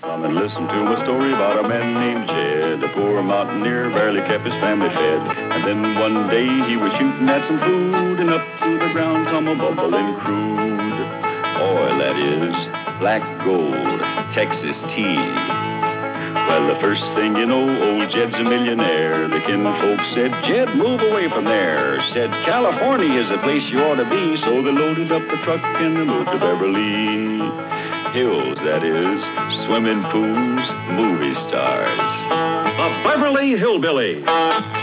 Come and listen to a story about a man named Jed. A poor mountaineer barely kept his family fed. And then one day he was shooting at some food, and up through the ground come a bubbling crude oil, that is, black gold, Texas tea. Well, the first thing you know, old Jed's a millionaire. The kinfolk said, Jed, move away from there. Said, California is the place you ought to be. So they loaded up the truck and they moved to Beverly Hills, that is, swimming pools, movie stars. The Beverly Hillbillies.